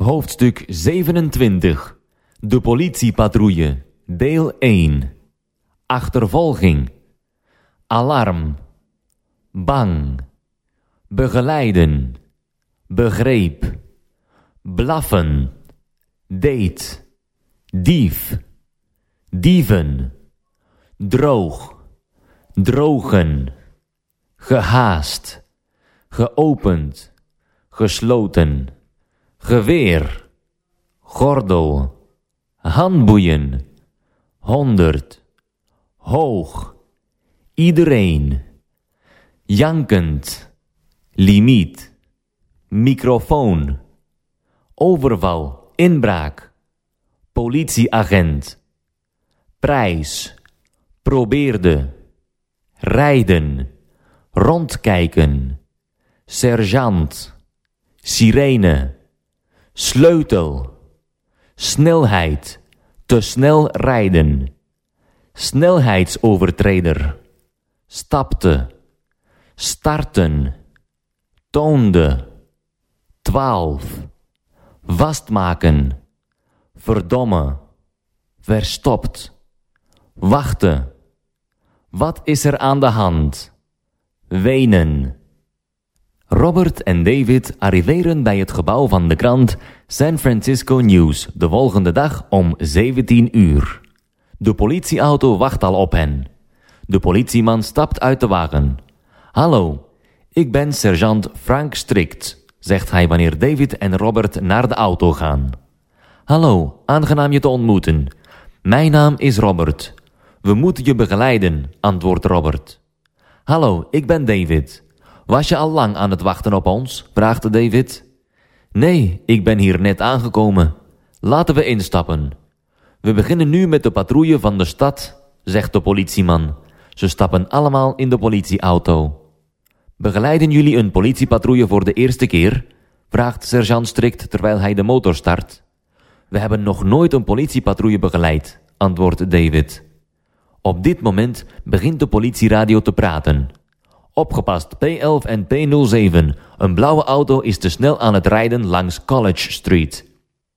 Hoofdstuk 27. De politiepatrouille. Deel 1. Achtervolging. Alarm. Bang. Begeleiden. Begreep. Blaffen. Date. Dief. Dieven. Droog. Drogen. Gehaast. Geopend. Gesloten. Geweer. Gordel. Handboeien. 100. Hoog. Iedereen. Jankend. Limiet. Microfoon. Overval. Inbraak. Politieagent. Prijs. Probeerde. Rijden. Rondkijken. Sergeant. Sirene. Sleutel. Snelheid. Te snel rijden. Snelheidsovertreder. Stapte. Starten. Toonde. 12. Vastmaken. Verdomme. Verstopt. Wachten. Wat is er aan de hand? Wenen. Robert en David arriveren bij het gebouw van de krant San Francisco News de volgende dag om 17 uur. De politieauto wacht al op hen. De politieman stapt uit de wagen. Hallo, ik ben sergeant Frank Strict, zegt hij wanneer David en Robert naar de auto gaan. Hallo, aangenaam je te ontmoeten. Mijn naam is Robert. We moeten je begeleiden, antwoordt Robert. Hallo, ik ben David. Was je al lang aan het wachten op ons? Vraagt David. Nee, ik ben hier net aangekomen. Laten we instappen. We beginnen nu met de patrouille van de stad, zegt de politieman. Ze stappen allemaal in de politieauto. Begeleiden jullie een politiepatrouille voor de eerste keer? Vraagt sergeant Strict terwijl hij de motor start. We hebben nog nooit een politiepatrouille begeleid, antwoordt David. Op dit moment begint de politieradio te praten. Opgepast, P11 en P07. Een blauwe auto is te snel aan het rijden langs College Street.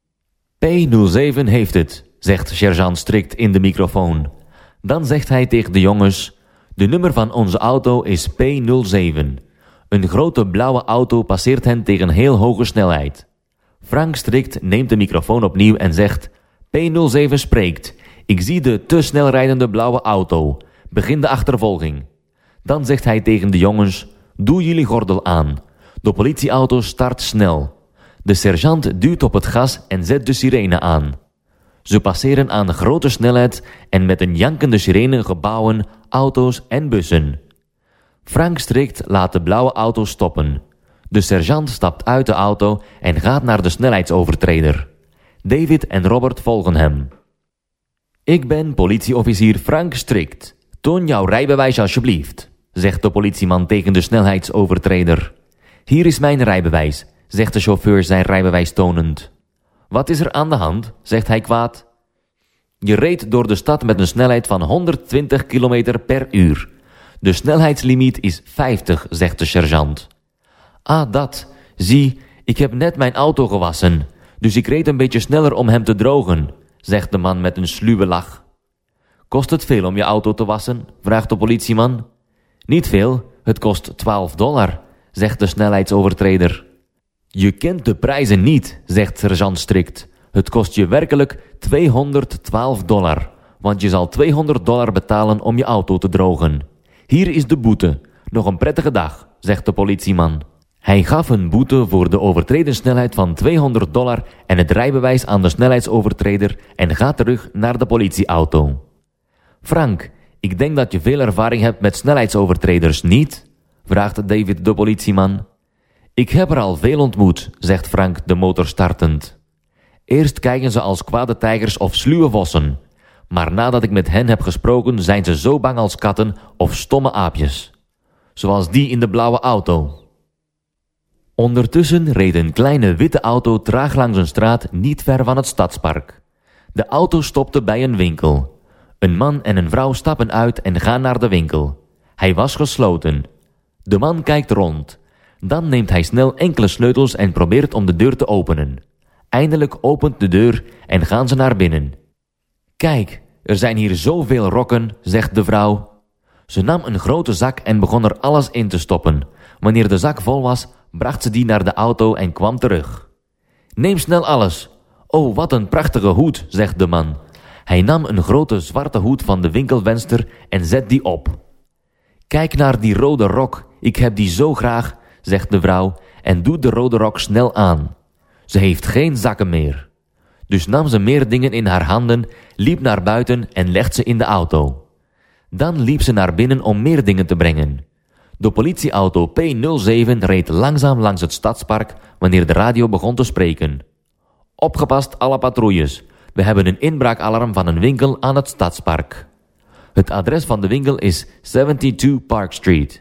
P07 heeft het, zegt sergeant Strict in de microfoon. Dan zegt hij tegen de jongens: de nummer van onze auto is P07. Een grote blauwe auto passeert hen tegen heel hoge snelheid. Frank Strict neemt de microfoon opnieuw en zegt: P07 spreekt. Ik zie de te snel rijdende blauwe auto. Begin de achtervolging. Dan zegt hij tegen de jongens: doe jullie gordel aan. De politieauto start snel. De sergeant duwt op het gas en zet de sirene aan. Ze passeren aan grote snelheid en met een jankende sirene gebouwen, auto's en bussen. Frank Strict laat de blauwe auto stoppen. De sergeant stapt uit de auto en gaat naar de snelheidsovertreder. David en Robert volgen hem. Ik ben politieofficier Frank Strict. Toon jouw rijbewijs alsjeblieft, zegt de politieman tegen de snelheidsovertreder. Hier is mijn rijbewijs, zegt de chauffeur zijn rijbewijs tonend. Wat is er aan de hand, zegt hij kwaad. Je reed door de stad met een snelheid van 120 km per uur. De snelheidslimiet is 50, zegt de sergeant. Ah, dat. Zie, ik heb net mijn auto gewassen, dus ik reed een beetje sneller om hem te drogen, zegt de man met een sluwe lach. Kost het veel om je auto te wassen? Vraagt de politieman. Niet veel, het kost $12, zegt de snelheidsovertreder. Je kent de prijzen niet, zegt sergeant Strict. Het kost je werkelijk $212, want je zal $200 betalen om je auto te drogen. Hier is de boete. Nog een prettige dag, zegt de politieman. Hij gaf een boete voor de overtreden snelheid van $200 en het rijbewijs aan de snelheidsovertreder en gaat terug naar de politieauto. Frank, ik denk dat je veel ervaring hebt met snelheidsovertreders, niet? Vraagt David de politieman. Ik heb er al veel ontmoet, zegt Frank de motor startend. Eerst kijken ze als kwade tijgers of sluwe vossen. Maar nadat ik met hen heb gesproken zijn ze zo bang als katten of stomme aapjes. Zoals die in de blauwe auto. Ondertussen reed een kleine witte auto traag langs een straat niet ver van het stadspark. De auto stopte bij een winkel. Een man en een vrouw stappen uit en gaan naar de winkel. Hij was gesloten. De man kijkt rond. Dan neemt hij snel enkele sleutels en probeert om de deur te openen. Eindelijk opent de deur en gaan ze naar binnen. Kijk, er zijn hier zoveel rokken, zegt de vrouw. Ze nam een grote zak en begon er alles in te stoppen. Wanneer de zak vol was, bracht ze die naar de auto en kwam terug. Neem snel alles. Oh, wat een prachtige hoed, zegt de man. Hij nam een grote zwarte hoed van de winkelvenster en zet die op. Kijk naar die rode rok, ik heb die zo graag, zegt de vrouw en doet de rode rok snel aan. Ze heeft geen zakken meer. Dus nam ze meer dingen in haar handen, liep naar buiten en legt ze in de auto. Dan liep ze naar binnen om meer dingen te brengen. De politieauto P07 reed langzaam langs het stadspark wanneer de radio begon te spreken. Opgepast alle patrouilles. We hebben een inbraakalarm van een winkel aan het stadspark. Het adres van de winkel is 72 Park Street.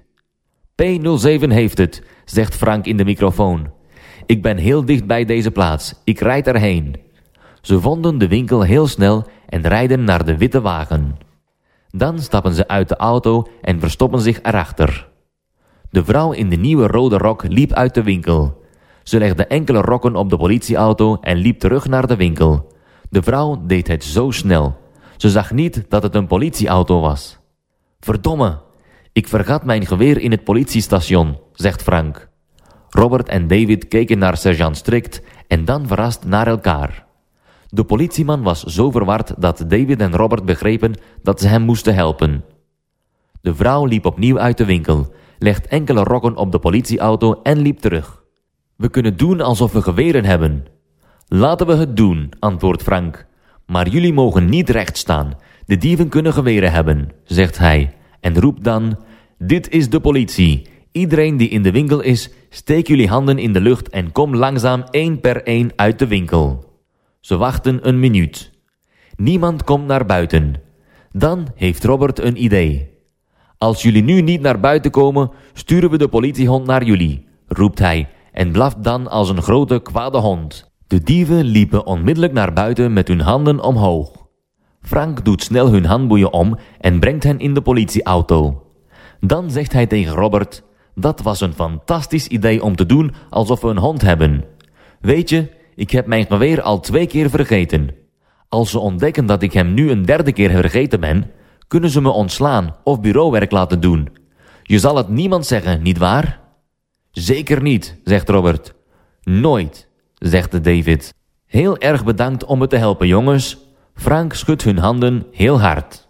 P07 heeft het, zegt Frank in de microfoon. Ik ben heel dicht bij deze plaats. Ik rijd erheen. Ze vonden de winkel heel snel en rijden naar de witte wagen. Dan stappen ze uit de auto en verstoppen zich erachter. De vrouw in de nieuwe rode rok liep uit de winkel. Ze legde enkele rokken op de politieauto en liep terug naar de winkel. De vrouw deed het zo snel. Ze zag niet dat het een politieauto was. Verdomme, ik vergat mijn geweer in het politiestation, zegt Frank. Robert en David keken naar sergeant Strikt en dan verrast naar elkaar. De politieman was zo verward dat David en Robert begrepen dat ze hem moesten helpen. De vrouw liep opnieuw uit de winkel, legt enkele rokken op de politieauto en liep terug. We kunnen doen alsof we geweren hebben. Laten we het doen, antwoordt Frank. Maar jullie mogen niet recht staan. De dieven kunnen geweren hebben, zegt hij. En roept dan, dit is de politie. Iedereen die in de winkel is, steek jullie handen in de lucht en kom langzaam 1 per 1 uit de winkel. Ze wachten een minuut. Niemand komt naar buiten. Dan heeft Robert een idee. Als jullie nu niet naar buiten komen, sturen we de politiehond naar jullie, roept hij en blaft dan als een grote kwade hond. De dieven liepen onmiddellijk naar buiten met hun handen omhoog. Frank doet snel hun handboeien om en brengt hen in de politieauto. Dan zegt hij tegen Robert, dat was een fantastisch idee om te doen alsof we een hond hebben. Weet je, ik heb mijn geweer al 2 keer vergeten. Als ze ontdekken dat ik hem nu een 3e keer vergeten ben, kunnen ze me ontslaan of bureauwerk laten doen. Je zal het niemand zeggen, nietwaar? Zeker niet, zegt Robert. Nooit, zegt David. Heel erg bedankt om me te helpen, jongens. Frank schudt hun handen heel hard.